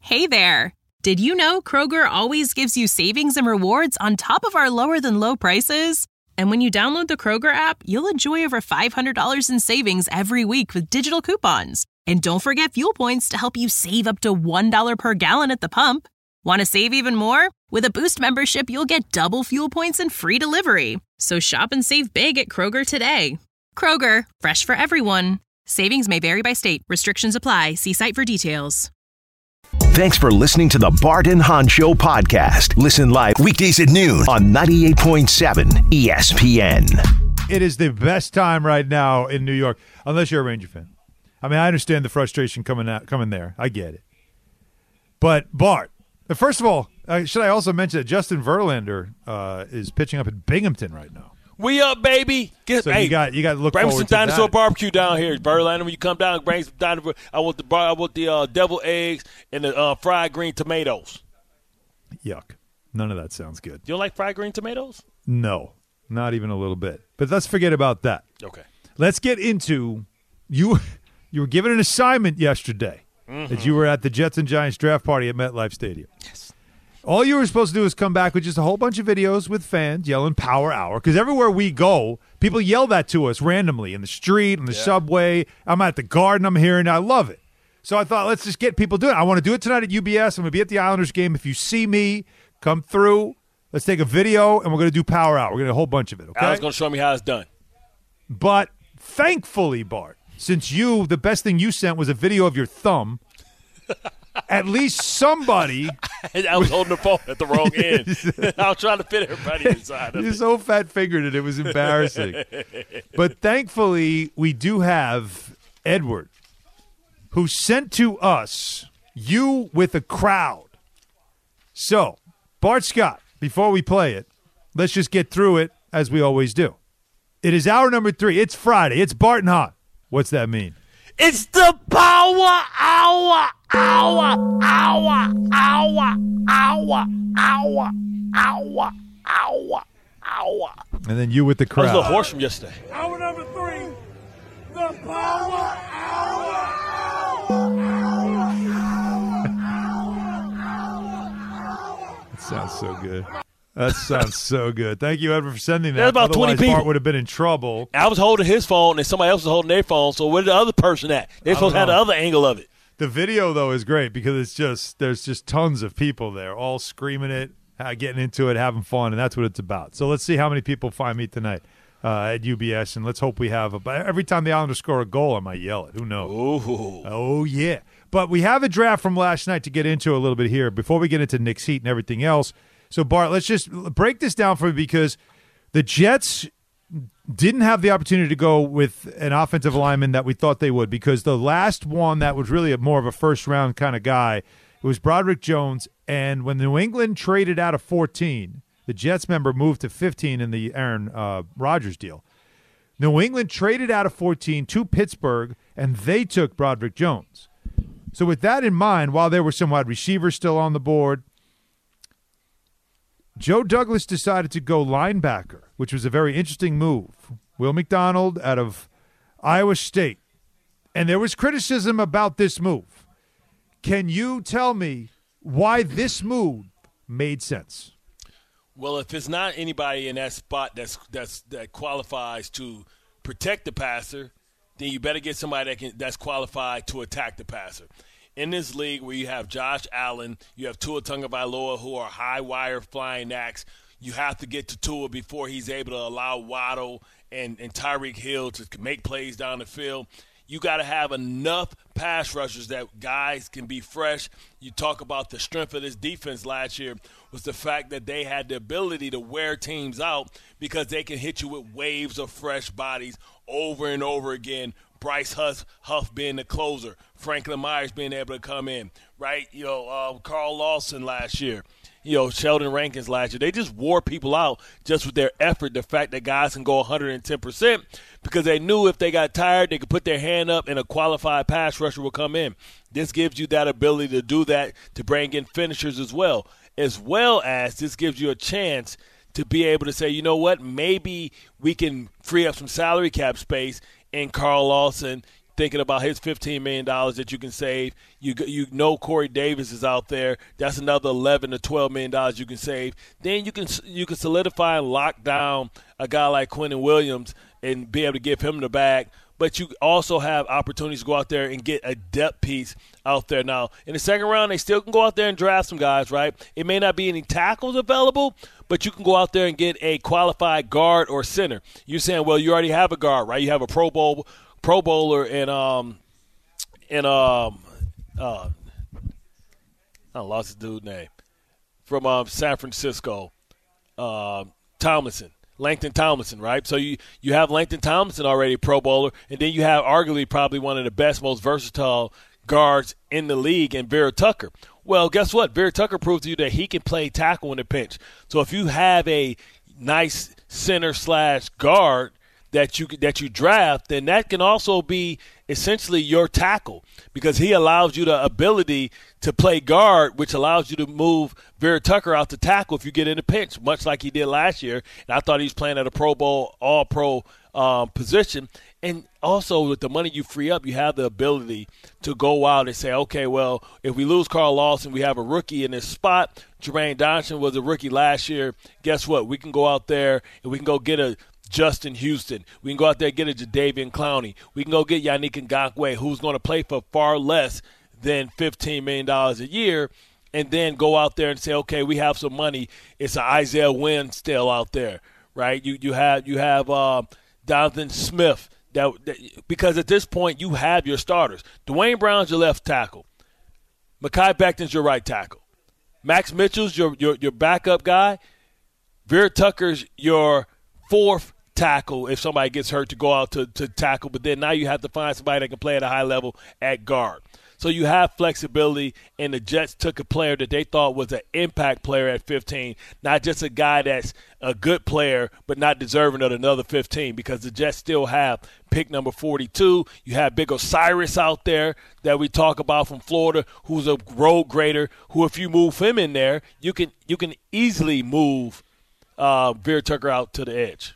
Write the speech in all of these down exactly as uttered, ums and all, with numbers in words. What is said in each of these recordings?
Hey there! Did you know Kroger always gives you savings and rewards on top of our lower-than-low prices? And when you download the Kroger app, you'll enjoy over five hundred dollars in savings every week with digital coupons. And don't forget fuel points to help you save up to one dollar per gallon at the pump. Want to save even more? With a Boost membership, you'll get double fuel points and free delivery. So shop and save big at Kroger today. Kroger, fresh for everyone. Savings may vary by state. Restrictions apply. See site for details. Thanks for listening to the Bart and Hahn Show podcast. Listen live weekdays at noon on ninety-eight point seven E S P N. It is the best time right now in New York, unless you're a Ranger fan. I mean, I understand the frustration coming out, coming there. I get it. But, Bart, first of all, uh, should I also mention that Justin Verlander uh, is pitching up in Binghamton right now? We up, baby. Get, so hey, you got you got to look bring forward some to dinosaur that. barbecue down here, Verlander. When you come down, bring some dinosaur. I want the bar, I want the uh, devil eggs and the uh, fried green tomatoes. Yuck! None of that sounds good. You don't like fried green tomatoes? No, not even a little bit. But let's forget about that. Okay. Let's get into you. You were given an assignment yesterday mm-hmm. that you were at the Jets and Giants draft party at MetLife Stadium. Yes. All you were supposed to do is come back with just a whole bunch of videos with fans yelling Power Hour. Because everywhere we go, people yell that to us randomly in the street, in the yeah. subway. I'm at the Garden. I'm hearing it. I love it. So I thought, let's just get people doing it. I want to do it tonight at U B S. I'm going to be at the Islanders game. If you see me, come through. Let's take a video, and we're going to do Power Hour. We're going to do a whole bunch of it, okay? Alan's going to show me how it's done. But thankfully, Bart, since you, the best thing you sent was a video of your thumb, at least somebody – I was holding the phone at the wrong end. I was trying to fit everybody inside of You're it. so fat-fingered it, it was embarrassing. But thankfully, we do have Edward, who sent to us you with a crowd. So, Bart Scott, before we play it, let's just get through it as we always do. It is hour number three. It's Friday. It's Bart and Hahn. What's that mean? It's the Power Hour, hour, hour, hour, hour, hour, hour, hour, hour. And then you with the That crowd. was the horse from yesterday. Hour number three, the Power Hour. That sounds so good. That sounds so good. Thank you, Edward, for sending that. There's about Otherwise, twenty people. Bart would have been in trouble. I was holding his phone, and somebody else was holding their phone. So where's the other person at? They're supposed to have the other angle of it. The video, though, is great because it's just there's just tons of people there, all screaming it, uh, getting into it, having fun, and that's what it's about. So let's see how many people find me tonight uh, at U B S, and let's hope we have a. But every time the Islanders score a goal, I might yell it. Who knows? Ooh. Oh, yeah. But we have a draft from last night to get into a little bit here before we get into Nick's Heat and everything else. So, Bart, let's just break this down for me because the Jets didn't have the opportunity to go with an offensive lineman that we thought they would because the last one that was really a more of a first-round kind of guy, it was Broderick Jones. And when New England traded out of fourteen, the Jets member moved to fifteen in the Aaron uh, Rodgers deal. New England traded out of fourteen to Pittsburgh, and they took Broderick Jones. So with that in mind, while there were some wide receivers still on the board, Joe Douglas decided to go linebacker, which was a very interesting move. Will McDonald out of Iowa State. And there was criticism about this move. Can you tell me why this move made sense? Well, if it's not anybody in that spot that's that's that qualifies to protect the passer, then you better get somebody that can that's qualified to attack the passer. In this league where you have Josh Allen, you have Tua Tagovailoa, who are high wire flying acts, you have to get to Tua before he's able to allow Waddle and, and Tyreek Hill to make plays down the field. You got to have enough pass rushers that guys can be fresh. You talk about the strength of this defense last year was the fact that they had the ability to wear teams out because they can hit you with waves of fresh bodies over and over again. Bryce Huff, Huff being the closer, Franklin Myers being able to come in, right? You know, uh, Carl Lawson last year, you know, Sheldon Rankins last year. They just wore people out just with their effort, the fact that guys can go one hundred ten percent because they knew if they got tired, they could put their hand up and a qualified pass rusher will come in. This gives you that ability to do that, to bring in finishers as well, as well as this gives you a chance to be able to say, you know what, maybe we can free up some salary cap space in Carl Lawson, thinking about his fifteen million dollars that you can save. You you know Corey Davis is out there. That's another eleven to twelve million dollars you can save. Then you can you can solidify and lock down a guy like Quentin Williams and be able to give him the bag. But you also have opportunities to go out there and get a depth piece out there. Now, in the second round, they still can go out there and draft some guys, right? It may not be any tackles available, but you can go out there and get a qualified guard or center. You're saying, well, you already have a guard, right? You have a Pro Bowl, Pro Bowler in um in um uh I lost his dude's name from um, San Francisco, uh, Tomlinson. Langston Tomlinson, right? So you, you have Langston Tomlinson already a Pro Bowler, and then you have arguably probably one of the best, most versatile guards in the league in Vera Tucker. Well, guess what? Vera Tucker proved to you that he can play tackle in the pinch. So if you have a nice center slash guard that you that you draft, then that can also be essentially your tackle because he allows you the ability to play guard, which allows you to move Vera Tucker out to tackle if you get in a pinch, much like he did last year. And I thought he was playing at a Pro Bowl, all-pro um, position. And also with the money you free up, you have the ability to go out and say, okay, well, if we lose Carl Lawson, we have a rookie in this spot. Jermaine Johnson was a rookie last year. Guess what? We can go out there and we can go get a Justin Houston. We can go out there and get a Jadeveon Clowney. We can go get Yannick Ngakoue, who's going to play for far less than fifteen million dollars a year, and then go out there and say, okay, we have some money. It's an Isaiah Wynn still out there, right? You you have you have uh, Donovan Smith. That, that because at this point you have your starters. Dwayne Brown's your left tackle. Mekhi Becton's your right tackle. Max Mitchell's your your, your backup guy. Vera Tucker's your fourth tackle if somebody gets hurt to go out to, to tackle, but then now you have to find somebody that can play at a high level at guard. So you have flexibility, and the Jets took a player that they thought was an impact player at fifteen, not just a guy that's a good player but not deserving of another fifteen because the Jets still have pick number forty-two. You have Big Osiris out there that we talk about from Florida who's a road grader who if you move him in there, you can you can easily move uh, Vera Tucker out to the edge.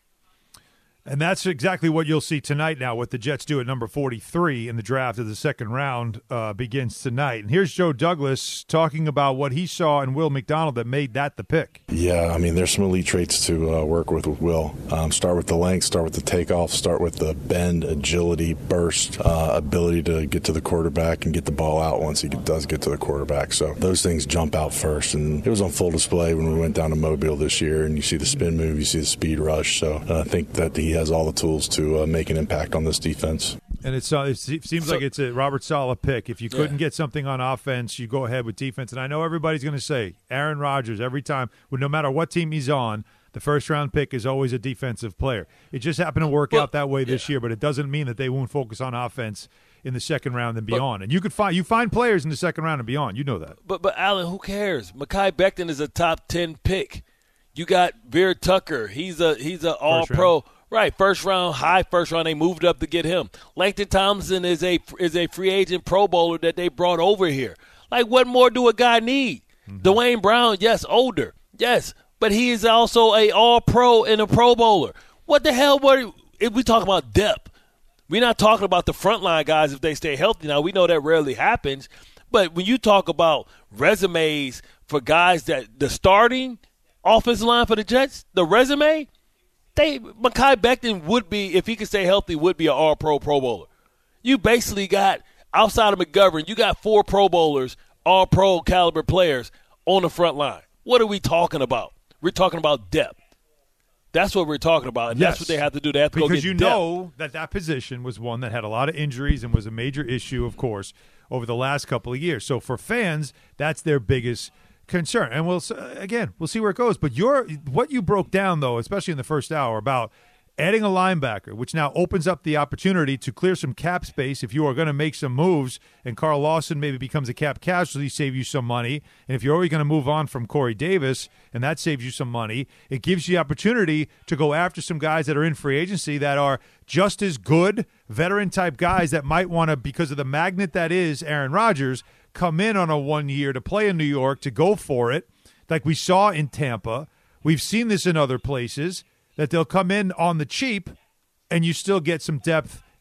And that's exactly what you'll see tonight now. What the Jets do at number forty-three in the draft of the second round uh, begins tonight. And here's Joe Douglas talking about what he saw in Will McDonald that made that the pick. Yeah, I mean, there's some elite traits to uh, work with with Will. Um, start with the length, start with the takeoff, start with the bend, agility, burst, uh, ability to get to the quarterback and get the ball out once he does get to the quarterback. So those things jump out first. And it was on full display when we went down to Mobile this year. And you see the spin move, you see the speed rush. So uh, I think that he has all the tools to uh, make an impact on this defense. And it's, uh, it seems so, like it's a Robert Saleh pick. If you couldn't yeah. get something on offense, you go ahead with defense. And I know everybody's going to say Aaron Rodgers every time, no matter what team he's on, the first-round pick is always a defensive player. It just happened to work well, out that way this yeah. year, but it doesn't mean that they won't focus on offense in the second round and beyond. But, and you could find you find players in the second round and beyond. You know that. But, but Alan, who cares? Mekhi Becton is a top ten pick. You got Vera Tucker. He's a he's an all-pro. Right, first round, high first round. They moved up to get him. Langston Tomlinson is a is a free agent Pro Bowler that they brought over here. Like, what more do a guy need? Mm-hmm. Dwayne Brown, yes, older, yes, but he is also a All-Pro and a Pro Bowler. What the hell? Were if we talk about depth? We're not talking about the frontline guys if they stay healthy. Now we know that rarely happens, but when you talk about resumes for guys that the starting offensive line for the Jets, the resume. They, Mekhi Becton would be, if he could stay healthy, would be an all-pro Pro Bowler. You basically got, outside of McGovern, you got four Pro Bowlers, all-pro caliber players on the front line. What are we talking about? We're talking about depth. That's what we're talking about, and yes. that's what they have to do. They have to because go get you depth. know that that position was one that had a lot of injuries and was a major issue, of course, over the last couple of years. So for fans, that's their biggest concern. And we'll again, we'll see where it goes. But your what you broke down, though, especially in the first hour, about adding a linebacker, which now opens up the opportunity to clear some cap space if you are going to make some moves, and Carl Lawson maybe becomes a cap casualty, save you some money. And if you're already going to move on from Corey Davis, and that saves you some money, it gives you the opportunity to go after some guys that are in free agency that are just as good, veteran-type guys that might want to, because of the magnet that is Aaron Rodgers, come in on a one-year to play in New York, to go for it, like we saw in Tampa. We've seen this in other places, that they'll come in on the cheap and you still get some depth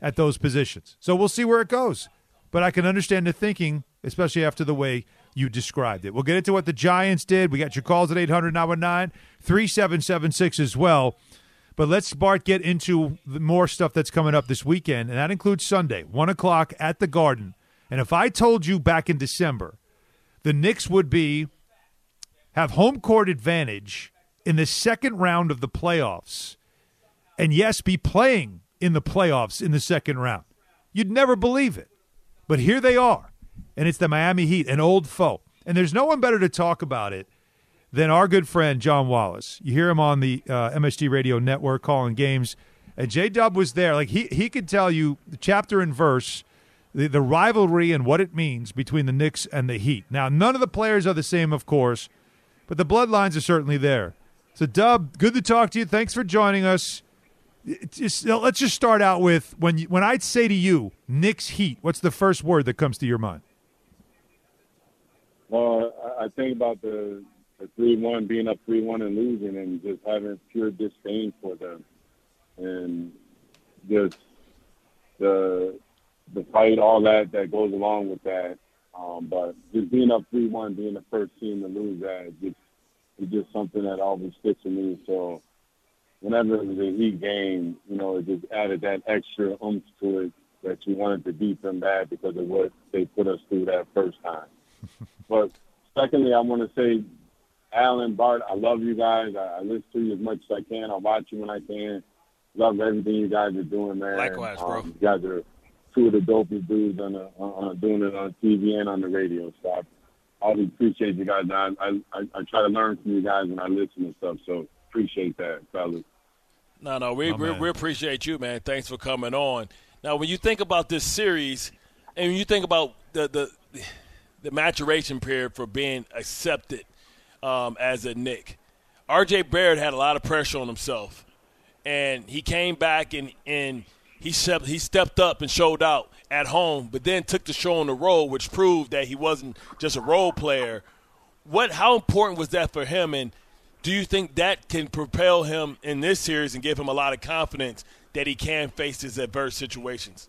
at those positions. So we'll see where it goes. But I can understand the thinking, especially after the way you described it. We'll get into what the Giants did. We got your calls at eight hundred nine one nine three seven seven six as well. But let's, Bart, get into the more stuff that's coming up this weekend, and that includes Sunday, one o'clock at the Garden. And if I told you back in December the Knicks would be have home court advantage in the second round of the playoffs, and yes, be playing in the playoffs in the second round, you'd never believe it. But here they are, and it's the Miami Heat, an old foe. And there's no one better to talk about it than our good friend John Wallace. You hear him on the uh, M S G Radio Network calling games, and J-Dub was there. Like he he could tell you the chapter and verse, the, the rivalry and what it means between the Knicks and the Heat. Now, none of the players are the same, of course, but the bloodlines are certainly there. So, Dub, good to talk to you. Thanks for joining us. Just, let's just start out with when you, when I'd say to you, Knicks Heat, what's the first word that comes to your mind? Well, I think about the the three one, being up three one and losing, and just having pure disdain for them, and just the the fight, all that that goes along with that. Um, but just being up three one, being the first team to lose that, just it's just something that always sticks with me. So whenever it was a Heat game, you know, it just added that extra oomph to it that you wanted to beat them bad because of what they put us through that first time. But secondly, I want to say, Alan, Bart, I love you guys. I, I listen to you as much as I can. I watch you when I can. Love everything you guys are doing, man. Likewise, bro. Um, you guys are two of the dopest dudes on the, on, doing it on T V and on the radio. So I always appreciate you guys. I, I, I try to learn from you guys when I listen and stuff. So appreciate that, fellas. No, no, we, oh, we we appreciate you, man. Thanks for coming on. Now, when you think about this series, and when you think about the the, the maturation period for being accepted um, as a Knick, R J Barrett had a lot of pressure on himself, and he came back and and he stepped he stepped up and showed out at home, but then took the show on the road, which proved that he wasn't just a role player. What? How important was that for him, and do you think that can propel him in this series and give him a lot of confidence that he can face his adverse situations?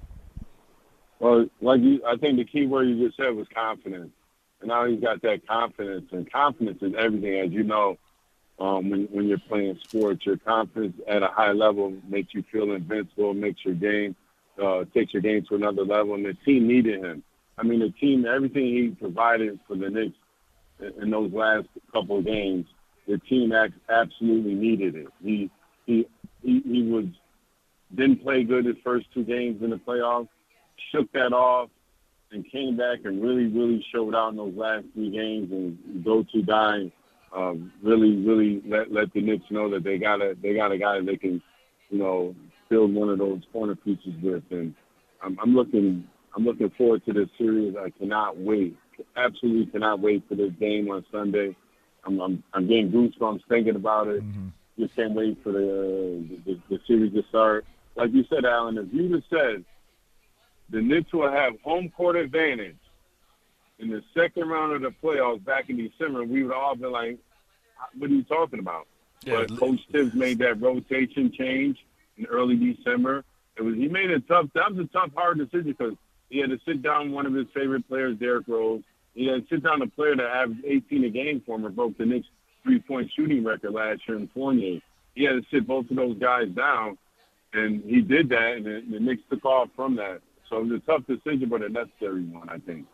Well, like you, I think the key word you just said was confidence. And now he's got that confidence, and confidence is everything. As you know, um, when when you're playing sports, your confidence at a high level makes you feel invincible, makes your game, uh, takes your game to another level. And the team needed him. I mean, the team, everything he provided for the Knicks in, in those last couple of games, the team absolutely needed it. He he he, he was didn't play good his first two games in the playoffs, shook that off, and came back and really, really showed out in those last three games. And go-to guy uh, really, really let let the Knicks know that they got a they got a guy they can, you know, build one of those corner pieces with. And I'm, I'm looking I'm looking forward to this series. I cannot wait. Absolutely cannot wait for this game on Sunday. I'm, I'm, I'm getting goosebumps thinking about it. Mm-hmm. Just can't wait for the, the the series to start. Like you said, Alan, if you just said the Knicks will have home court advantage in the second round of the playoffs back in December, we would all be like, what are you talking about? Yeah. But Coach Tibbs made that rotation change in early December. It was he made a tough – that was a tough, hard decision because he had to sit down one of his favorite players, Derrick Rose. He had to sit down a player that averaged eighteen a game for him and broke the Knicks' three-point shooting record last year in Fournier. He had to sit both of those guys down, and he did that, and the, the Knicks took off from that. So it was a tough decision, but a necessary one, I think.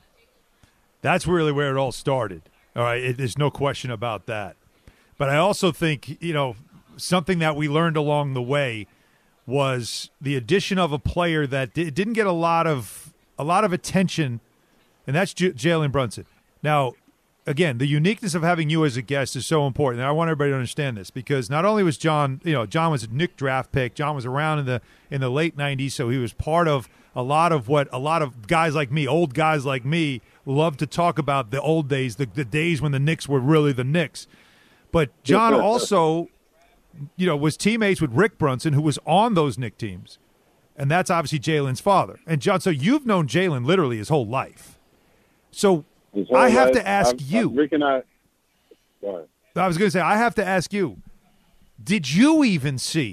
That's really where it all started. All right, it, there's no question about that. But I also think, you know, something that we learned along the way was the addition of a player that d- didn't get a lot of a lot of attention, and that's J- Jalen Brunson. Now, again, the uniqueness of having you as a guest is so important, and I want everybody to understand this because not only was John, you know, John was a Knick draft pick. John was around in the in the late nineties, so he was part of a lot of what a lot of guys like me, old guys like me, love to talk about the old days, the, the days when the Knicks were really the Knicks. But John also, you know, was teammates with Rick Brunson, who was on those Knick teams, and that's obviously Jalen's father. And John, so you've known Jalen literally his whole life. So I have to ask I've, you. I've, Rick and I. Sorry. I was going to say I have to ask you. Did you even see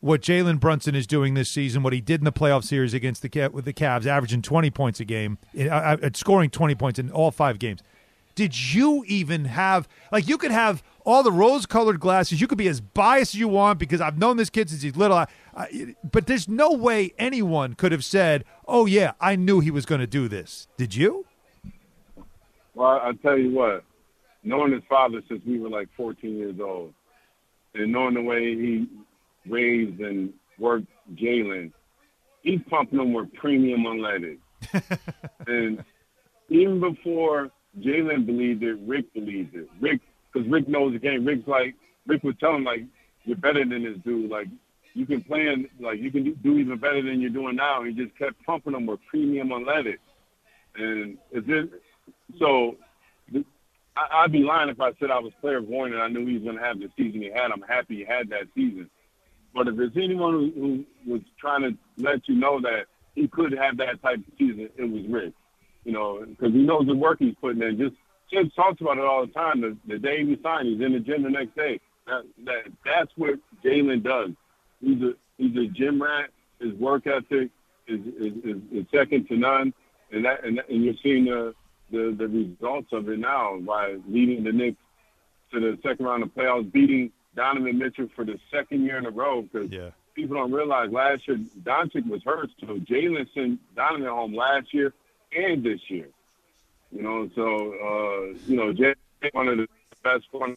what Jalen Brunson is doing this season, what he did in the playoff series against the with the Cavs, averaging twenty points a game, uh, scoring twenty points in all five games. Did you even have – like you could have all the rose-colored glasses. You could be as biased as you want because I've known this kid since he's little. I, I, but there's no way anyone could have said, oh, yeah, I knew he was going to do this. Did you? Well, I'll tell you what. Knowing his father since we were like fourteen years old and knowing the way he raised and worked Jalen, he's pumping them with premium unleaded. And even before – Jalen believed it. Rick believed it. Rick, because Rick knows the game. Rick's like, Rick would tell him, like, you're better than this dude. Like, you can play, in, like, you can do even better than you're doing now. He just kept pumping them with premium unleaded. And it's just, so I, I'd be lying if I said I was player one and I knew he was going to have the season he had. I'm happy he had that season. But if there's anyone who, who was trying to let you know that he could have that type of season, it was Rick. You know, because he knows the work he's putting in. Just Jim talks about it all the time. The, the day he signed, he's in the gym the next day. That, that that's what Jalen does. He's a he's a gym rat. His work ethic is is, is, is second to none, and that and, and you're seeing the, the the results of it now by leading the Knicks to the second round of playoffs, beating Donovan Mitchell for the second year in a row. Because yeah. people don't realize last year Doncic was hurt, so Jalen sent Donovan home last year and this year, you know, so, uh, you know, Jay, one of the best corners,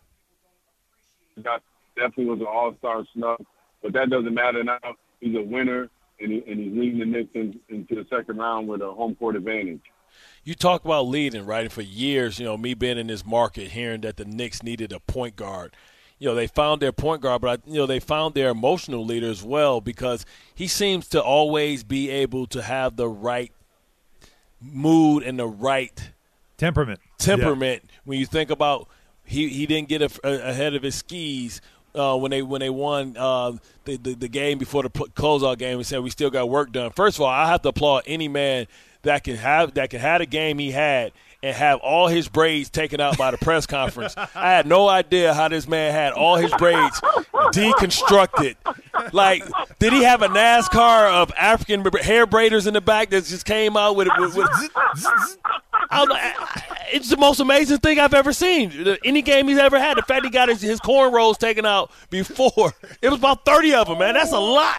definitely was an all-star snub, but that doesn't matter now. He's a winner, and, he, and he's leading the Knicks in, into the second round with a home court advantage. You talk about leading, right? And for years, you know, me being in this market, hearing that the Knicks needed a point guard. You know, they found their point guard, but, I, you know, they found their emotional leader as well because he seems to always be able to have the right mood and the right temperament temperament yeah. When you think about he, he didn't get a, a, ahead of his skis uh, when they when they won uh, the, the the game before the closeout game and said we still got work done. First of all, I have to applaud any man that can have that can have a game he had and have all his braids taken out by the press conference. I had no idea how this man had all his braids deconstructed. Like, did he have a NASCAR of African hair braiders in the back that just came out with, with, with I was like, it's the most amazing thing I've ever seen. Any game he's ever had, the fact he got his, his cornrows taken out before, it was about thirty of them, man. That's a lot.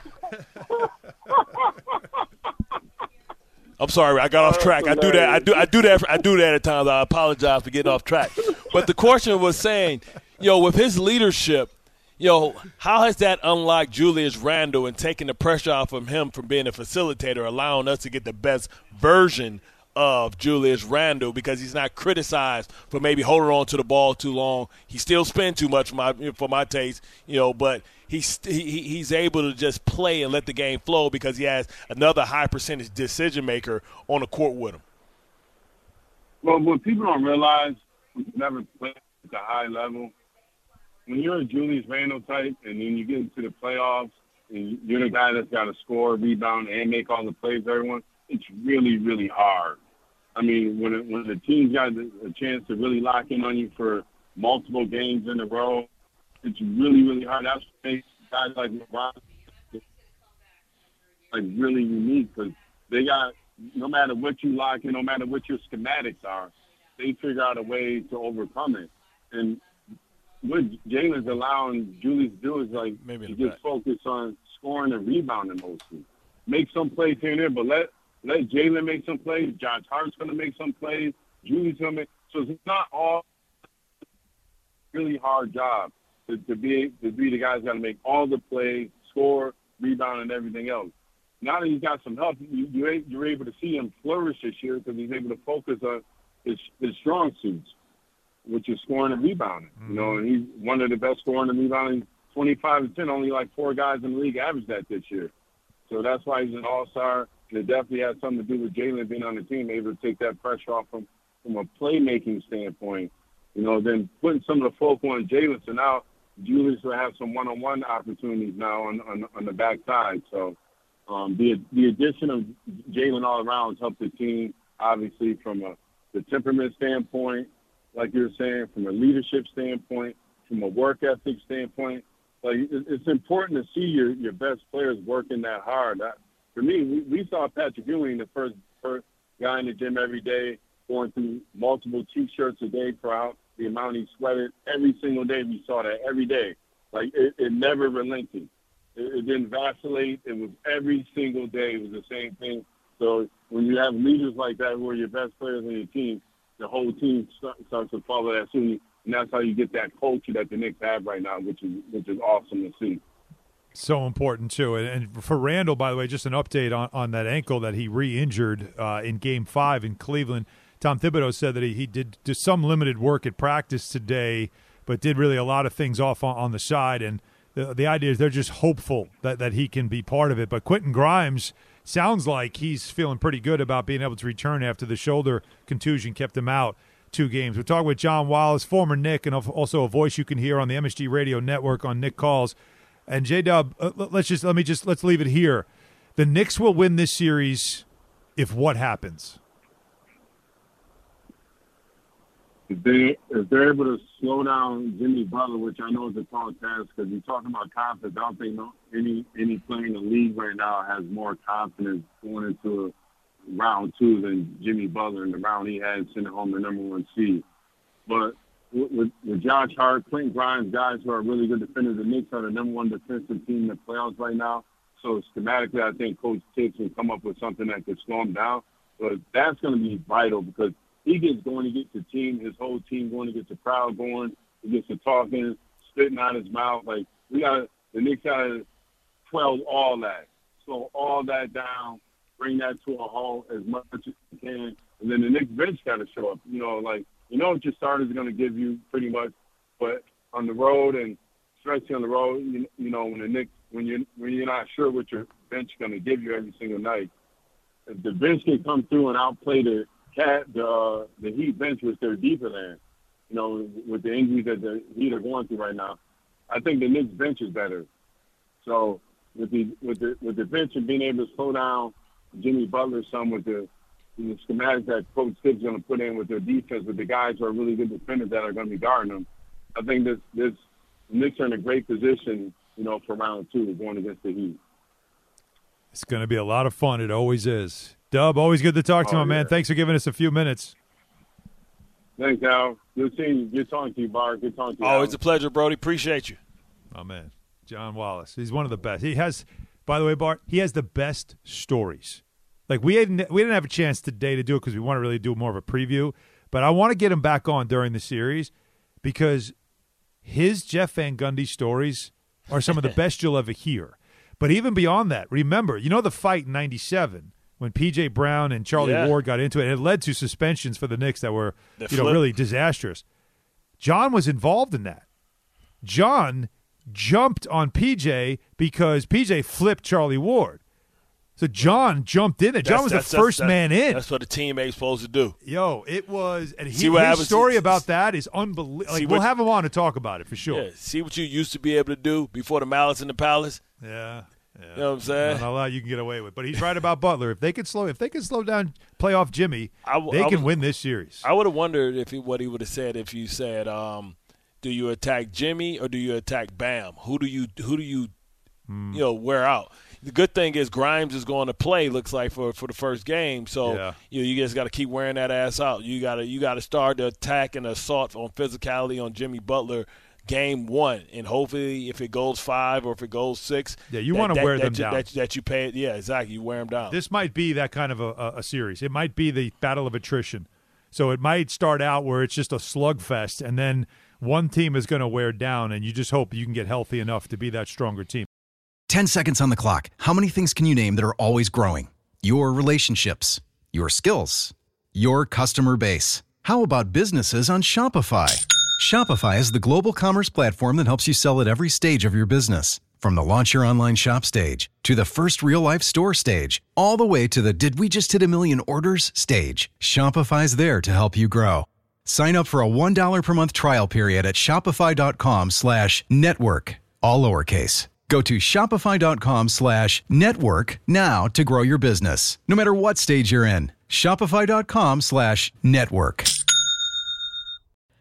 I'm sorry, I got off track. I do that. I do. I do that. I do that at times. I apologize for getting off track. But the question was saying, you know, with his leadership, you know, how has that unlocked Julius Randle and taken the pressure off of him from being a facilitator, allowing us to get the best version of Julius Randle because he's not criticized for maybe holding on to the ball too long. He still spends too much for my, for my taste, you know, but he's he, he's able to just play and let the game flow because he has another high percentage decision maker on the court with him. Well, what people don't realize, when you never play at the high level, when you're a Julius Randle type and then you get into the playoffs and you're the guy that's got to score, rebound, and make all the plays for everyone, it's really, really hard. I mean, when it, when the team's got a chance to really lock in on you for multiple games in a row, it's really, really hard. That's what makes guys like LeBron like really unique because they got, no matter what you lock in, no matter what your schematics are, they figure out a way to overcome it. And what Jalen's allowing Julius to do is like Maybe to just focus on scoring and rebounding mostly. Make some plays here and there, but let let Jalen make some plays. Josh Hart's going to make some plays. Julius going to make. So it's not all really hard job to, to be to be the guy who's got to make all the plays, score, rebound, and everything else. Now that he's got some help, you, you're, you're able to see him flourish this year because he's able to focus on his, his strong suits, which is scoring and rebounding. Mm-hmm. You know, and he's one of the best scoring and rebounding, twenty-five to ten. Only like four guys in the league averaged that this year. So that's why he's an all-star. And it definitely has something to do with Jalen being on the team, able to take that pressure off from, from a playmaking standpoint. You know, then putting some of the focus on Jalen. So now Julius will have some one-on-one opportunities now on, on, on the backside. So um, the the addition of Jalen all around has helped the team, obviously, from a the temperament standpoint, like you were saying, from a leadership standpoint, from a work ethic standpoint. like it, it's important to see your, your best players working that hard. I, for me, we, we saw Patrick Ewing, the first, first guy in the gym every day, going through multiple T-shirts a day throughout the amount he sweated. Every single day we saw that every day. Like, it, it never relented. It, it didn't vacillate. It was every single day. It was the same thing. So when you have leaders like that who are your best players on your team, the whole team start, starts to follow that suit. And that's how you get that culture that the Knicks have right now, which is which is awesome to see. So important, too. And, and for Randall, by the way, just an update on, on that ankle that he re-injured uh, in Game five in Cleveland. Tom Thibodeau said that he, he did, did some limited work at practice today, but did really a lot of things off on, on the side. And the, the idea is they're just hopeful that, that he can be part of it. But Quentin Grimes sounds like he's feeling pretty good about being able to return after the shoulder contusion kept him out two games. We're talking with John Wallace, former Knick, and also a voice you can hear on the M S G Radio Network on Knick Calls. And J-Dub, uh, let's just let me just let's leave it here. The Knicks will win this series if what happens? If they if they're able to slow down Jimmy Butler, which I know is a tall task, because you're talking about confidence. I don't think no, any any player in the league right now has more confidence going into a round two than Jimmy Butler in the round he had sending home the number one seed. But with, with, with Josh Hart, Quentin Grimes, guys who are really good defenders, the Knicks are the number one defensive team in the playoffs right now. So schematically, I think Coach Ticks will come up with something that could slow him down. But that's going to be vital because he gets going to get the team, his whole team going to get the crowd going. He gets to talking, spitting out his mouth. Like, we got the Knicks got to quell all that, slow all that down, bring that to a halt as much as you can. And then the Knicks bench got to show up. You know, like, you know what your starters are going to give you pretty much, but on the road and especially on the road, you, you know, when the Knicks, when you're, when you're not sure what your bench is going to give you every single night, if the bench can come through and outplay the cat, the uh, the Heat bench, which they're deeper than, you know, with the injuries that the Heat are going through right now, I think the Knicks bench is better. So with the with the with the bench and being able to slow down Jimmy Butler some with the, the schematics that Coach Tibbs is going to put in with their defense, with the guys who are really good defenders that are going to be guarding them, I think this this the Knicks are in a great position, you know, for round two going against the Heat. It's going to be a lot of fun. It always is. Dub, always good to talk to you, oh, my yeah. man. Thanks for giving us a few minutes. Thanks, Al. Good seeing you. Good talking to you, Bart. Good talking to you. Oh, Al. it's a pleasure, Brody. Appreciate you. Oh, man. John Wallace. He's one of the best. He has, by the way, Bart, he has the best stories. Like, we didn't, we didn't have a chance today to do it because we want to really do more of a preview, but I want to get him back on during the series because his Jeff Van Gundy stories are some of the best you'll ever hear. But even beyond that, remember, you know the fight in ninety-seven when P J Brown and Charlie yeah. Ward got into it, and it led to suspensions for the Knicks that were The you know, flip. really disastrous. John was involved in that. John jumped on P J because P J flipped Charlie Ward. So John jumped in there. John That's- was that's- the first that's- man in. That's what a teammate's supposed to do. Yo, it was – and he, See what his happens- story about that is unbelievable. See Like, we'll what- have him on to talk about it for sure. Yeah, see what you used to be able to do before the Malice in the Palace? Yeah. Yeah. You know what I'm saying? Not a lot you can get away with. But he's right about Butler. If they could slow if they could slow down playoff Jimmy, I w- they I can was- win this series. I would have wondered if he, what he would have said if you said, um, "Do you attack Jimmy or do you attack Bam? Who do you who do you Hmm. you know wear out?" The good thing is Grimes is going to play. Looks like for, for the first game, so Yeah. you know, you just got to keep wearing that ass out. You got to you got to start the attack and assault on physicality on Jimmy Butler. Game one, and hopefully, if it goes five or if it goes six, Yeah, you that- wanna that- wear that them you, down. That, that you pay, yeah, exactly. You wear them down. This might be that kind of a, a, a series. It might be the battle of attrition. So it might start out where it's just a slugfest, and then one team is going to wear down, and you just hope you can get healthy enough to be that stronger team. Ten seconds on the clock. How many things can you name that are always growing? Your relationships, your skills, your customer base. How about businesses on Shopify? Shopify is the global commerce platform that helps you sell at every stage of your business. From the launch your online shop stage to the first real-life store stage, all the way to the did we just hit a million orders stage. Shopify's there to help you grow. Sign up for a one dollar per month trial period at shopify.com slash network, all lowercase. Go to shopify.com slash network now to grow your business, no matter what stage you're in. Shopify.com slash network.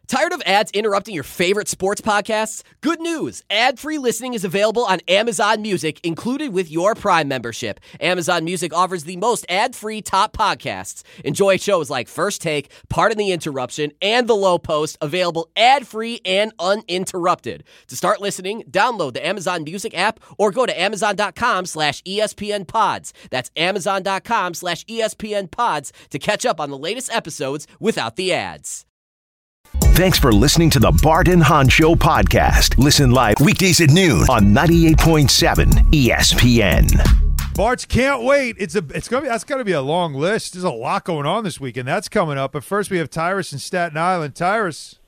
Tired of ads interrupting your favorite sports podcasts? Good news! Ad-free listening is available on Amazon Music, included with your Prime membership. Amazon Music offers the most ad-free top podcasts. Enjoy shows like First Take, Pardon the Interruption, and The Low Post, available ad-free and uninterrupted. To start listening, download the Amazon Music app or go to amazon.com slash ESPN pods. That's amazon.com slash ESPN pods to catch up on the latest episodes without the ads. Thanks for listening to the Bart and Hahn Show podcast. Listen live weekdays at noon on ninety-eight point seven E S P N. Bart's can't wait. It's a it's gonna be that's gonna be a long list. There's a lot going on this weekend. That's coming up. But first we have Tyrus in Staten Island. Tyrus.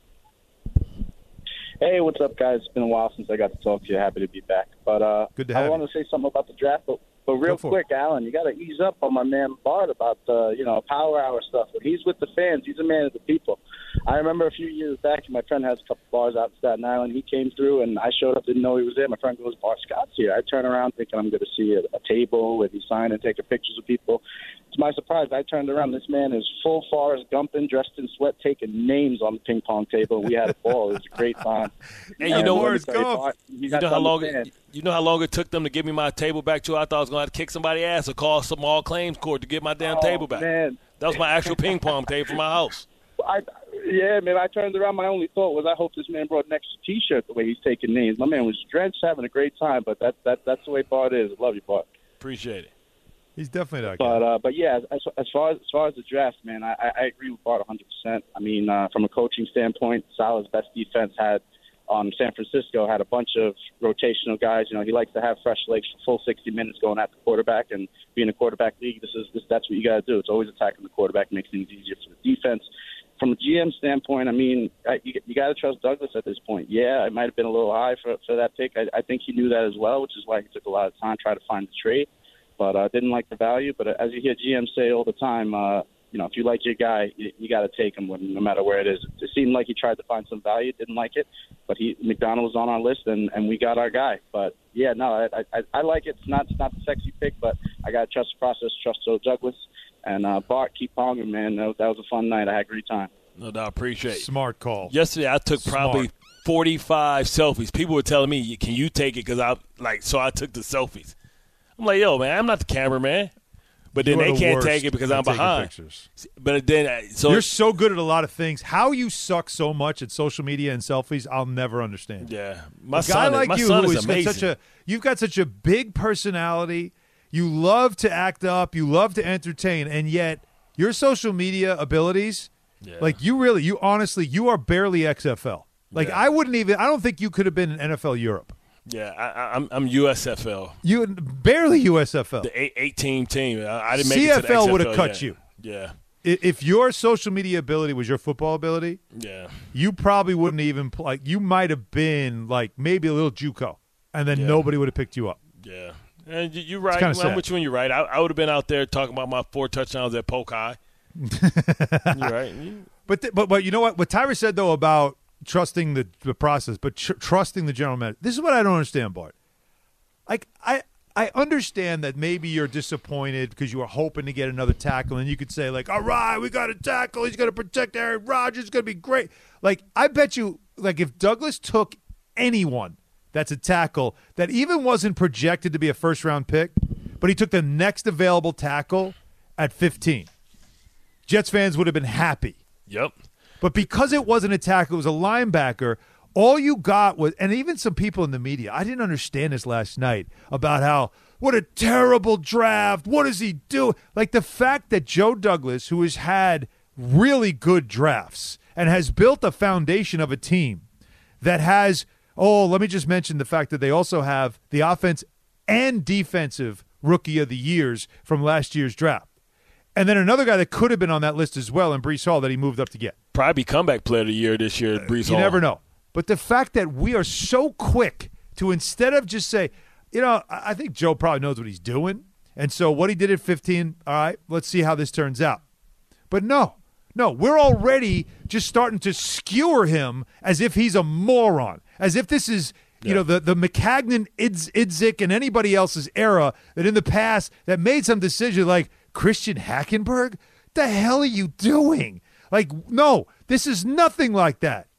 Hey, what's up, guys? It's been a while since I got to talk to you. Happy to be back. But uh, Good to have I want to say something about the draft, but, but real quick, it. Alan, you got to ease up on my man Bart about the you know power hour stuff. But he's with the fans. He's a man of the people. I remember a few years back, my friend has a couple bars out in Staten Island. He came through, and I showed up, didn't know he was there. My friend goes, Bart Scott's here. I turn around thinking I'm going to see a, a table where he signed and taking pictures of people. To my surprise, I turned around. This man is full Forrest Gumping, dressed in sweat, taking names on the ping pong table. We had a ball. It was a great time. Hey, you know what? You know how long it, you know how long it took them to give me my table back, too? I thought I was going to have to kick somebody's ass or call some all claims court to get my damn oh, table back. Man. That was my actual ping pong table from my house. I, yeah, man, I turned around. My only thought was I hope this man brought an extra T-shirt the way he's taking names. My man was drenched, having a great time, but that, that, that's the way Bart is. I love you, Bart. Appreciate it. He's definitely that guy. But, uh, but yeah, as, as, far as, as far as the draft, man, I, I agree with Bart one hundred percent. I mean, uh, from a coaching standpoint, Salah's best defense had um, San Francisco had a bunch of rotational guys. You know, he likes to have fresh legs for full sixty minutes going at the quarterback. And being a quarterback league, this is this, that's what you got to do. It's always attacking the quarterback, makes things easier for the defense. From a G M standpoint, I mean, I, you, you got to trust Douglas at this point. Yeah, it might have been a little high for, for that pick. I, I think he knew that as well, which is why he took a lot of time trying to find the trade. But I uh, didn't like the value. But uh, as you hear G M say all the time, uh, you know, if you like your guy, you, you got to take him when, no matter where it is. It seemed like he tried to find some value, didn't like it. But he McDonald was on our list, and, and we got our guy. But, yeah, no, I, I, I like it. It's not, it's not the sexy pick, but I got to trust the process, trust Joe Douglas. And uh, Bart, keep ponging, man. That, that was a fun night. I had a great time. No doubt, appreciate it. Smart call. Yesterday, I took Smart. probably forty-five selfies. People were telling me, "Can you take it?" Because I like, so I took the selfies. I'm like, "Yo, man, I'm not the cameraman," but then they the can't take it because I'm behind. Pictures. But then, so you're so good at a lot of things. How you suck so much at social media and selfies, I'll never understand. Yeah, my a son, guy like my you, son who is has amazing. got such a, you've got such a big personality. You love to act up. You love to entertain, and yet your social media abilities. Yeah. Like, you really, you honestly, you are barely X F L. Like, yeah. I wouldn't even, I don't think you could have been in N F L Europe. Yeah, I, I'm I'm U S F L. You barely U S F L. The eight, eight-team team. I, I didn't make C F L it to the X F L would have cut yet. you. Yeah. If your social media ability was your football ability, yeah, you probably wouldn't even, like, you might have been, like, maybe a little JUCO, and then yeah. nobody would have picked you up. Yeah. And you, you're right. I'm with you when you're right. I, I would have been out there talking about my four touchdowns at Polk High. You're right. You, But, th- but but you know what? What Tyra said, though, about trusting the, the process, but tr- trusting the general manager. This is what I don't understand, Bart. Like, I I understand that maybe you're disappointed because you were hoping to get another tackle, and you could say, like, all right, we got a tackle. He's going to protect Aaron Rodgers. It's going to be great. Like, I bet you, like, if Douglas took anyone that's a tackle that even wasn't projected to be a first-round pick, but he took the next available tackle at fifteen, Jets fans would have been happy. Yep. But because it wasn't a tackle, it was a linebacker, all you got was – and even some people in the media, I didn't understand this last night about how, what a terrible draft. What does he do? Like, the fact that Joe Douglas, who has had really good drafts and has built a foundation of a team that has – oh, let me just mention the fact that they also have the offense and defensive rookie of the years from last year's draft. And then another guy that could have been on that list as well, and Breece Hall, that he moved up to get. Probably comeback player of the year this year, Breece you Hall. You never know. But the fact that we are so quick to, instead of just say, you know, I think Joe probably knows what he's doing. And so what he did at fifteen, all right, let's see how this turns out. But no, no, we're already just starting to skewer him as if he's a moron, as if this is – You yeah. know, the, the McCagnon, Idz, Idzik, and anybody else's era that in the past that made some decision like Christian Hackenberg, the hell are you doing? Like, no, this is nothing like that.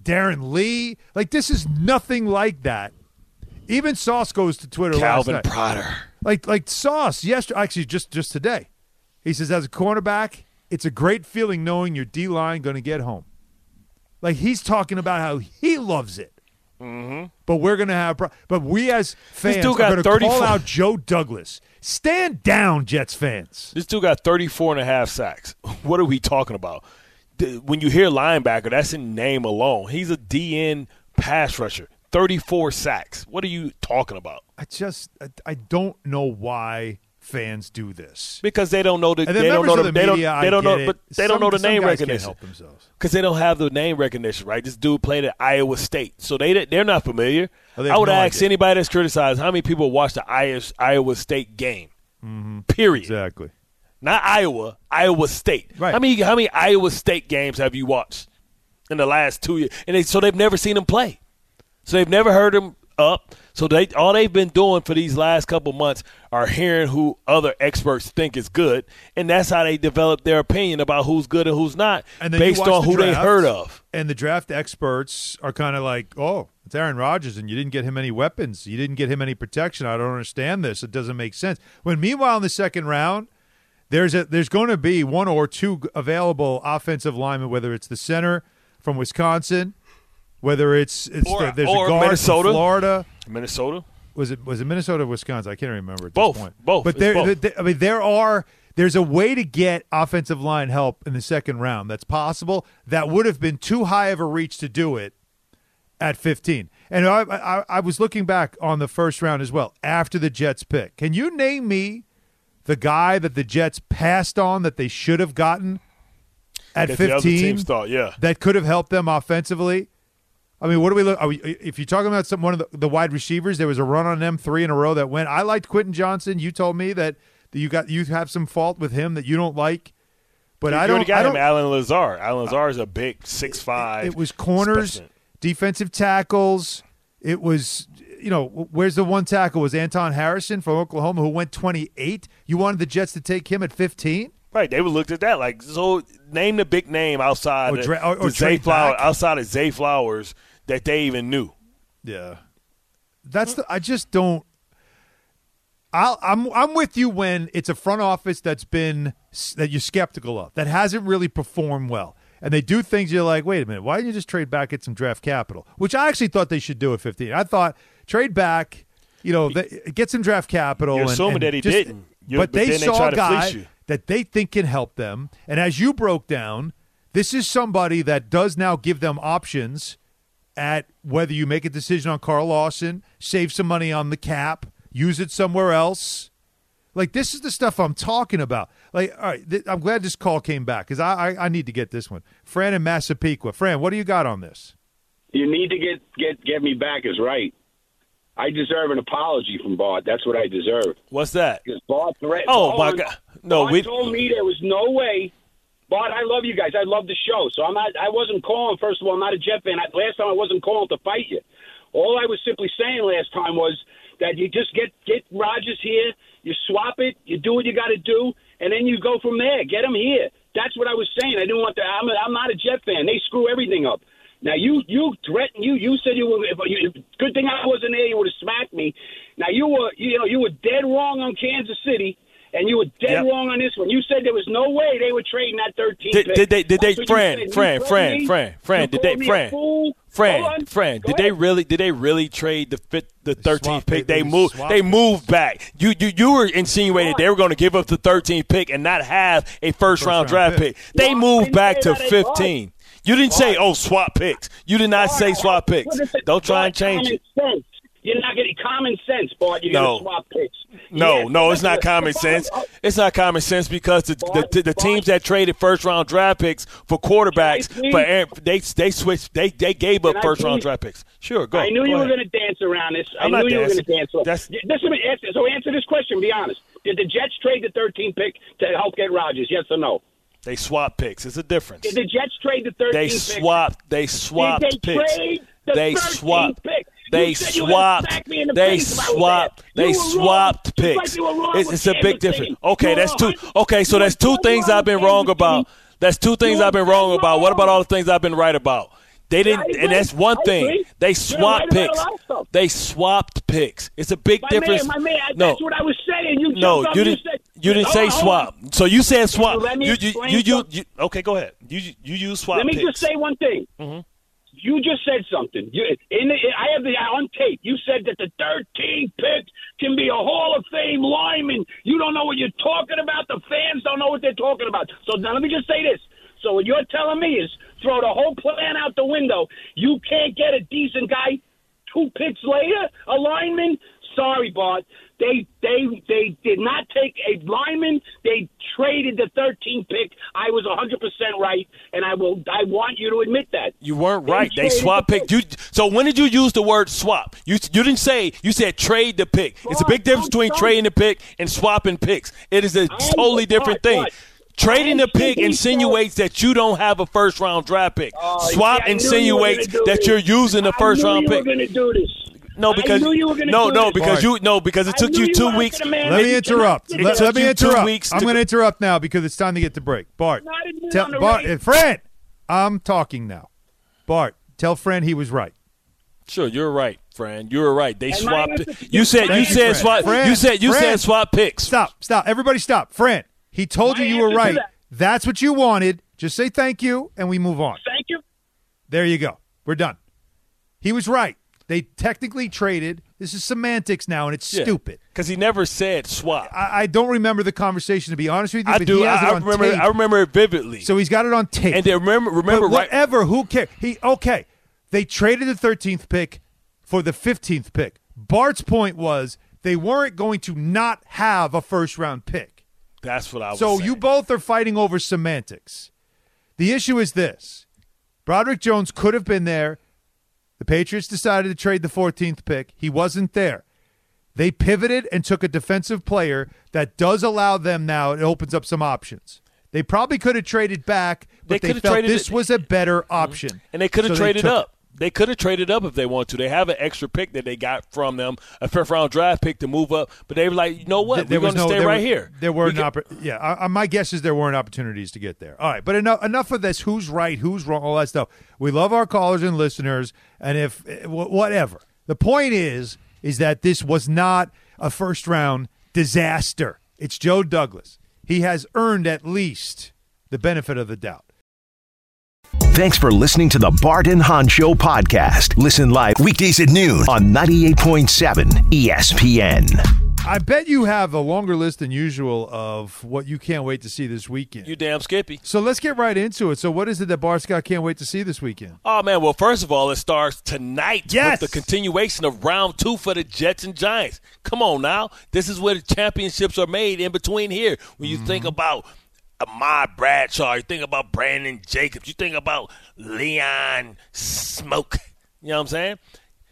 Darren Lee. Like, this is nothing like that. Even Sauce goes to Twitter Calvin last night. Potter. Like, like Sauce, yesterday, actually just, just today, he says, as a cornerback, it's a great feeling knowing your D-line going to get home. Like, he's talking about how he loves it. Mm-hmm. But we're going to have pro- – but we as fans This dude are got going to call thirty-four out Joe Douglas. Stand down, Jets fans. This dude got thirty-four and a half sacks. What are we talking about? When you hear linebacker, that's in name alone. He's a D N pass rusher. thirty-four sacks. What are you talking about? I just I, I don't know why fans do this. Because they don't know the And then they don't members know of the, the they media, don't they I don't know get it. but they don't Some- know the some name guys can't recognition. help themselves. Because they don't have the name recognition, right? This dude played at Iowa State, so they they're not familiar. Oh, they have I would no ask idea. anybody that's criticized how many people watch the Iowa Iowa State game. Mm-hmm. Period. Exactly. Not Iowa, Iowa State. Right. How many how many Iowa State games have you watched in the last two years? And they, so they've never seen him play. So they've never heard him up. So they all they've been doing for these last couple months are hearing who other experts think is good, and that's how they develop their opinion about who's good and who's not, And then you based watch on the who they draft, heard of. And the draft experts are kind of like, oh, it's Aaron Rodgers, and you didn't get him any weapons. You didn't get him any protection. I don't understand this. It doesn't make sense. When meanwhile in the second round, there's a there's going to be one or two available offensive linemen, whether it's the center from Wisconsin, whether it's, it's Or- the, there's or a guard Minnesota. from Florida. Minnesota? Was it was it Minnesota or Wisconsin? I can't remember at Both. this point. Both. But It's there, both. there- I mean, there are there's a way to get offensive line help in the second round. That's possible. That would have been too high of a reach to do it at fifteen. And I, I, I was looking back on the first round as well after the Jets pick. Can you name me the guy that the Jets passed on that they should have gotten at That the other fifteen? teams thought, yeah. That could have helped them offensively. I mean, what do we look? Are we, if you're talking about some one of the, the wide receivers, there was a run on them three in a row that went. I liked Quentin Johnson. You told me that, that you got you have some fault with him that you don't like, but You I already don't. got I him, don't. Alan Lazar. Alan Lazar is a big six five. It was corners, specimen. defensive tackles. It was, you know, where's the one tackle? Was Anton Harrison from Oklahoma who went twenty-eight? You wanted the Jets to take him at fifteen? Right, they would look at that like, so name the big name outside Or of dra- or- or the Zay trade Flower, back. outside of Zay Flowers that they even knew. Yeah, that's the. I just don't. I'll, I'm I'm with you when it's a front office that's been that you're skeptical of, that hasn't really performed well, and they do things you're like, wait a minute, why didn't you just trade back, get some draft capital? Which I actually thought they should do at fifteen. I thought trade back, you know, they, get some draft capital. You're and, assuming and that he just- didn't. You- but, but they then they saw try a to guy fleece you. that they think can help them, and as you broke down, this is somebody that does now give them options at whether you make a decision on Carl Lawson, save some money on the cap, use it somewhere else. Like, this is the stuff I'm talking about. Like, all right, th- I'm glad this call came back because I, I I need to get this one. Fran in Massapequa. Fran, what do you got on this? You need to get get get me back is right. I deserve an apology from Bart. That's what I deserve. What's that? Because Bart threatened. Oh, my God. No, Bart we- told me there was no way. Bart, I love you guys. I love the show. So I'm not. I wasn't calling. First of all, I'm not a Jet fan. I, last time I wasn't calling to fight you. All I was simply saying last time was that you just get get Rodgers here. You swap it. You do what you got to do, and then you go from there. Get him here. That's what I was saying. I didn't want to. I'm, a, I'm not a Jet fan. They screw everything up. Now you you threatened you you said you were if you, good thing I wasn't there, you would have smacked me. Now you were you know you were dead wrong on Kansas City, and you were dead Yep. wrong on this one. You said there was no way they were trading that thirteenth Did, pick. did they? Did they? That's what you Fran, said. You Fran, threatened Fran, me. Fran, Fran. You Did called they? me a Fran, fool. Hold Fran, on. Fran. Go Did they ahead. really? Did they really trade the fifth, the thirteenth swapped pick? it. They They moved. swapped They it. moved back. You you you were insinuating they were going to give up the thirteenth pick and not have a first, round, round draft pick. pick. They No, I moved didn't back say to that at all. fifteen. You didn't say, "Oh, swap picks." You did not say swap picks. What is it? Don't try Bart, and change common it. Sense. You're not getting common sense, Bart. You're No. going to swap picks. No, Yeah, no, it's that's not what- common Bart, sense. uh, It's not common sense because the the, Bart, the, the teams Bart. that traded first round draft picks for quarterbacks Can I please? for Aaron, they they switched they they gave up Can I first round please? draft picks. Sure, go. I knew go you were ahead. going to dance around this. I'm I not knew you were going dancing. to dance. around- That's- this is answer, so answer this question. Be honest. Did the Jets trade the thirteenth pick to help get Rodgers? Yes or no? They swap picks. It's a difference. Did the Jets trade the thirteenth They pick? swapped. They swapped Did they picks. trade the They thirteenth swapped. pick? They You said you were gonna swapped. smack me in the They face if I was swapped. there. They You were wrong, swapped just like picks. you were wrong It's, with it's a big Kansas difference. City. Okay, You that's were two. one hundred Okay, so you that's were two so things wrong I've been with wrong Kansas about. City. That's two things You I've been were wrong so about. What about wrong. all the things I've been right about? They didn't, I agree. and that's one I thing. agree. They You're swapped right about a picks. lot of stuff. They swapped picks. It's a big My difference. man, my man, no, that's what I was saying. You no, jumped up you and didn't. said, You didn't hold say on, hold swap. on. So you said swap. Let me You you explain you, you, something. you okay? Go ahead. You you, you use swap. Let me picks. just say one thing. Mm-hmm. You just said something. You, in the, I have the on tape. You said that the thirteenth pick can be a Hall of Fame lineman. You don't know what you're talking about. The fans don't know what they're talking about. So now let me just say this. So what you're telling me is throw the whole plan out the window. You can't get a decent guy two picks later, a lineman. Sorry, Bart. They they they did not take a lineman. They traded the thirteenth pick. I was one hundred percent right, and I will. I want you to admit that. You weren't They right. They traded swap the pick. You so when did you use the word swap? You you didn't say. You said trade the pick. It's a big difference between trading the pick and swapping picks. It is a totally different thing. Trading the pick insinuates that you don't have a first round draft pick. Oh, Swap see, I knew you were insinuates gonna do that this. you're using the first I knew round you pick. were going to do this. No, because I knew you were gonna no, do no, this. because you no, because it I took knew you you two were weeks. after the man. Let me interrupt. It Let, took let me you two interrupt. weeks I'm to- going to interrupt now because it's time to get to break. Bart, Not admit tell on the Bart, radio. Fran, I'm talking now. Bart, tell Fran he was right. Sure, you're right, Fran. You're right. They Am I swapped. answer- You said you Thank you, said Fran. swap. Fran, You said you Fran. said swap picks. Stop, stop. Everybody stop. Fran, he told My you you were answer to right. that. That's what you wanted. Just say thank you, and we move on. Thank you. There you go. We're done. He was right. They technically traded. This is semantics now, and it's stupid. Because he never said swap. I, I don't remember the conversation, to be honest with you. I but do. He has I, it I on remember. tape. I remember it vividly. So he's got it on tape. And then remember, remember, but right? whatever. Who cares? He okay. They traded the thirteenth pick for the fifteenth pick. Bart's point was they weren't going to not have a first round pick. That's what I was So saying. you both are fighting over semantics. The issue is this: Broderick Jones could have been there. The Patriots decided to trade the fourteenth pick. He wasn't there. They pivoted and took a defensive player that does allow them now. It opens up some options. They probably could have traded back, but They they, could have felt traded this it- was a better option. and they could have So traded took up. They could have traded up if they want to. They have an extra pick that they got from them, a first round draft pick to move up. But they were like, you know what? Th- there We're was going to no- stay there right were- here. There weren't, We get- oppor- yeah. I, I, my guess is there weren't opportunities to get there. All right, but enough enough of this. Who's right? Who's wrong? All that stuff. We love our callers and listeners, and if eh, wh- whatever. The point is, is that this was not a first round disaster. It's Joe Douglas. He has earned at least the benefit of the doubt. Thanks for listening to the Bart and Hahn Show podcast. Listen live weekdays at noon on ninety-eight point seven E S P N. I bet you have a longer list than usual of what you can't wait to see this weekend. You damn Skippy. So let's get right into it. So what is it that Bart Scott can't wait to see this weekend? Oh, man. Well, first of all, it starts tonight Yes. with the continuation of round two for the Jets and Giants. Come on now. This is where the championships are made in between here. When you Mm-hmm. think about Ahmad Bradshaw, you think about Brandon Jacobs, you think about Leon Smoke. You know what I'm saying?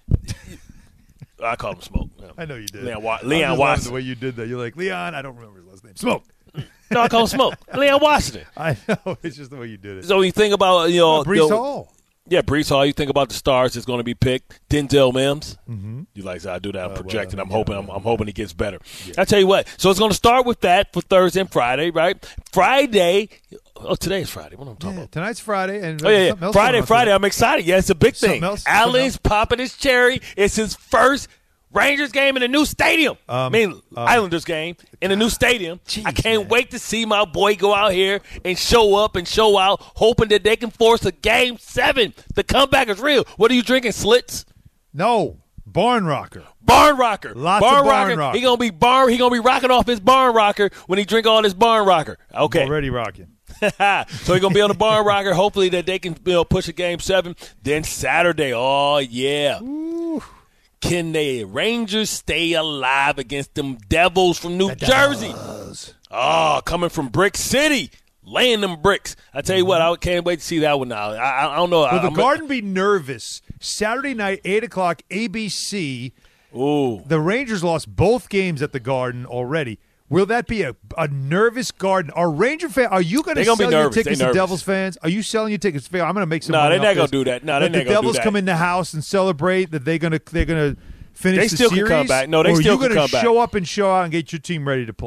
I call him Smoke. I know you did. Leon, Wa- I Leon just loved Watson. the way you did that. You're like, Leon, I don't remember his last name. Smoke. No, I call him Smoke. Leon Washington. I know. It's just the way you did it. So you think about, you know. Uh, Brees the- Hall. Yeah, Brees Hall. You think about the stars that's going to be picked. Denzel Mims. Mm-hmm. You like I do that. I'm Uh, projecting. well, I'm yeah, hoping. yeah, I'm, I'm hoping he gets better. I tell you what. So it's going to start with that for Thursday and Friday, right? Friday. Oh, today's Friday. What am I talking Yeah, about? tonight's Friday. And Oh yeah, yeah. something else Friday, going on Friday. today. I'm excited. Yeah, it's a big thing. Something else? Allen's Something popping his cherry. It's his first Rangers game in a new stadium. Um, I mean, um, Islanders game in a new stadium. Jeez, I can't man. wait to see my boy go out here and show up and show out, hoping that they can force a game seven. The comeback is real. What are you drinking, Slits? No. Barn Rocker. Barn rocker. Lots barn of barn rocker. rocker. He gonna be barn. He gonna be rocking off his barn rocker when he drink all this barn rocker. Okay. Already rocking. So he's gonna be on the barn rocker. Hopefully that they can you know, push a game seven. Then Saturday, oh yeah. Ooh. Can the Rangers stay alive against them Devils from New Jersey? Oh, coming from Brick City, laying them bricks. I tell you what, I can't wait to see that one now. I, I don't know. Will I, the I'm- Garden be nervous? Saturday night, eight o'clock, A B C. Ooh. The Rangers lost both games at the Garden already. Will that be a, a nervous Garden? Are Ranger fan? Are you going to They gonna be sell your nervous. They tickets to nervous. Devils fans? Are you selling your tickets? I'm going to make some. No, money they're off not gonna this. do that. No, Let they're the not gonna do Devils that. come in the house and celebrate that they're going to they're going to finish They the still can series. come back. No, they or still are you can gonna come back. show up and show out and get your team ready to play?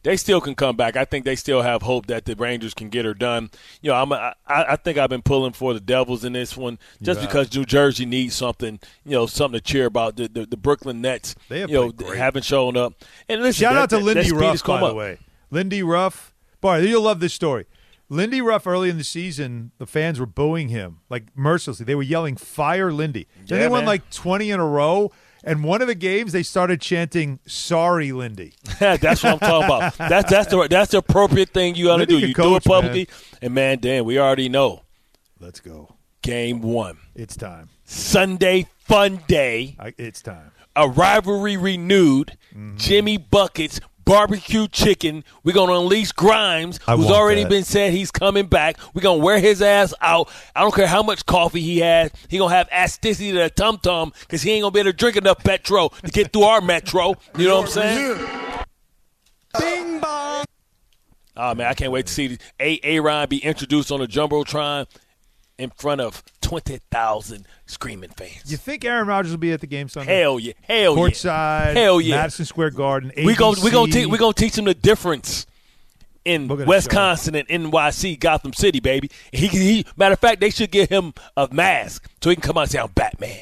they still can come back. I think they still have hope that the Rangers can get her done. You know, I'm a, I, I think I've been pulling for the Devils in this one just Yeah. because New Jersey needs something, you know, something to cheer about. The the, the Brooklyn Nets, They have you know, played great. haven't shown up. And listen, Shout that, out to that, Lindy that speed Ruff, has come by the up. way. Lindy Ruff. Bart, you'll love this story. Lindy Ruff, early in the season, the fans were booing him, like, mercilessly. They were yelling, fire Lindy. Then Yeah, they won, man. like, twenty in a row, and one of the games they started chanting, sorry, Lindy. That's what I'm talking about. That's that's the that's the appropriate thing you ought to Lindy do. can You do coach, it publicly, man. and man, damn, we already know. Let's go. Game one, It's time. Sunday fun day. I, it's time. A rivalry renewed. Mm-hmm. Jimmy Buckets barbecue chicken. We're gonna unleash Grimes, I who's want already that. been said he's coming back. We're gonna wear his ass out. I don't care how much coffee he has. He gonna have asticity to the tum tum because he ain't gonna be able to drink enough Petro to get through our metro. You know what I'm saying? Bing bong. Oh man, I can't wait to see A A Ron be introduced on the jumbotron in front of twenty thousand screaming fans. You think Aaron Rodgers will be at the game Sunday? Hell yeah, hell yeah, Courtside, hell yeah. Madison Square Garden, We gonna we gonna A B C. te- we gonna teach him the difference in We're gonna Wisconsin and N Y C, Gotham City, baby. He, he matter of fact, they should give him a mask so he can come out and say, "I'm Batman."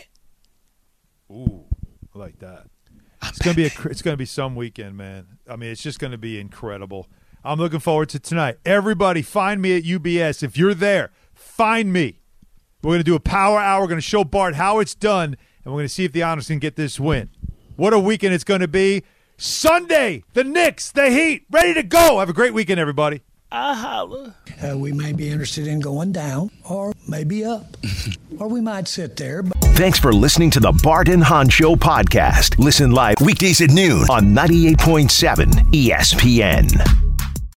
Ooh, I like that. It's gonna be a cr- it's gonna be some weekend, man. I mean, it's just gonna be incredible. I'm looking forward to tonight. Everybody, find me at U B S if you're there. Find me. We're gonna do a power hour. We're gonna show Bart how it's done, and we're gonna see if the Islanders can get this win. What a weekend it's gonna be! Sunday, the Knicks, the Heat, ready to go. Have a great weekend, everybody. I holla. Uh, we may be interested in going down or maybe up, or we might sit there. But- Thanks for listening to the Bart and Hahn Show podcast. Listen live weekdays at noon on ninety-eight point seven E S P N.